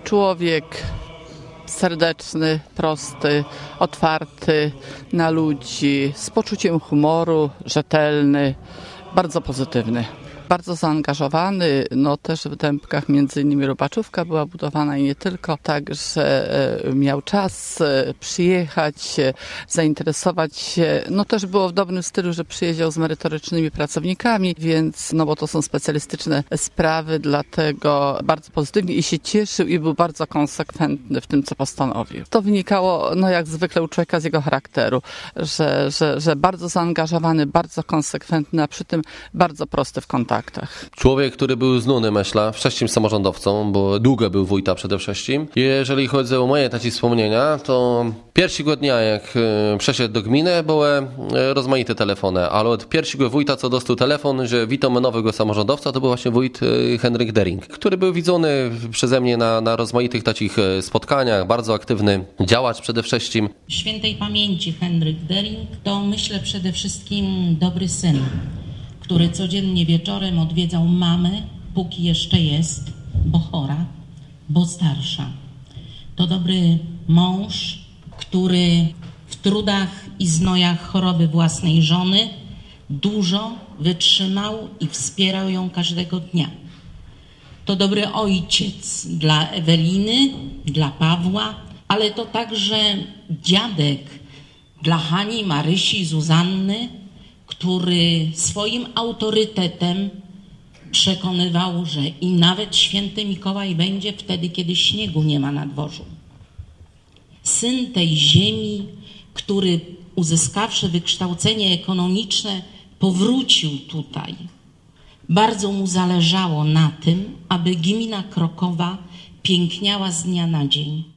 Człowiek serdeczny, prosty, otwarty na ludzi, z poczuciem humoru, rzetelny, bardzo pozytywny. Bardzo zaangażowany, też w Dębkach między innymi robaczówka była budowana i nie tylko, także miał czas przyjechać, zainteresować się. Też było w dobrym stylu, że przyjeżdżał z merytorycznymi pracownikami, więc, bo to są specjalistyczne sprawy, dlatego bardzo pozytywnie i się cieszył i był bardzo konsekwentny w tym, co postanowił. To wynikało, jak zwykle u człowieka z jego charakteru, że bardzo zaangażowany, bardzo konsekwentny, a przy tym bardzo prosty w kontaktach. Człowiek, który był znany, myślę, wcześniej samorządowcą, bo długo był wójta przede wszystkim. Jeżeli chodzi o moje takie wspomnienia, to pierwszego dnia, jak przeszedł do gminy, były rozmaite telefony, ale od pierwszego wójta, co dostał telefon, że witamy nowego samorządowca, to był właśnie wójt Henryk Dering, który był widzony przeze mnie na rozmaitych takich spotkaniach, bardzo aktywny działacz przede wszystkim. Świętej pamięci Henryk Dering to, myślę, przede wszystkim dobry syn, który codziennie wieczorem odwiedzał mamę, póki jeszcze jest, bo chora, bo starsza. To dobry mąż, który w trudach i znojach choroby własnej żony dużo wytrzymał i wspierał ją każdego dnia. To dobry ojciec dla Eweliny, dla Pawła, ale to także dziadek dla Hani, Marysi, Zuzanny, który swoim autorytetem przekonywał, że i nawet święty Mikołaj będzie wtedy, kiedy śniegu nie ma na dworzu. Syn tej ziemi, który uzyskawszy wykształcenie ekonomiczne, powrócił tutaj. Bardzo mu zależało na tym, aby gmina Krokowa piękniała z dnia na dzień.